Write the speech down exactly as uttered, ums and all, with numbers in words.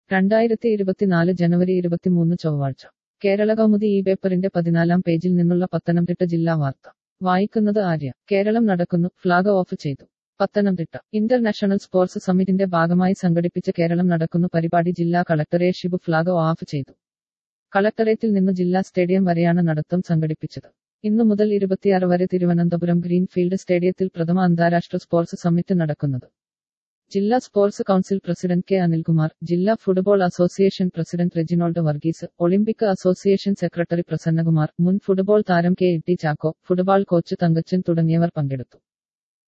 രണ്ടായിരത്തി ഇരുപത്തിനാല് ജനുവരി ഇരുപത്തിമൂന്ന് ചൊവ്വാഴ്ച കേരളകൗമുദി ഈ പേപ്പറിന്റെ പതിനാലാം പേജിൽ നിന്നുള്ള പത്തനംതിട്ട ജില്ലാ വാർത്ത വായിക്കുന്നത് ആര്യ. കേരളം നടക്കുന്നു, ഫ്ളാഗ് ഓഫ് ചെയ്തു. പത്തനംതിട്ട ഇന്റർനാഷണൽ സ്പോർട്സ് സമ്മിറ്റിന്റെ ഭാഗമായി സംഘടിപ്പിച്ച കേരളം നടക്കുന്നു പരിപാടി ജില്ലാ collector A Shibu flag off ചെയ്തു. കളക്ടറേറ്റിൽ നിന്നു ജില്ലാ സ്റ്റേഡിയം വരെയാണ് നടത്തം സംഘടിപ്പിച്ചത്. ഇന്നു മുതൽ ഇരുപത്തിയാറ് വരെ തിരുവനന്തപുരം ഗ്രീൻഫീൽഡ് സ്റ്റേഡിയത്തിൽ പ്രഥമ അന്താരാഷ്ട്ര സ്പോർട്സ് സമ്മിറ്റ് നടക്കുന്നത്. ജില്ലാ sports council president K Anilkumar, ജില്ലാ football association president Reginold Varghese, Olympic association secretary Prasannakumar, മുൻ ഫുട്ബോൾ താരം K T Chacko, football coach Thankachan തുടങ്ങിയവർ പങ്കെടുത്തു.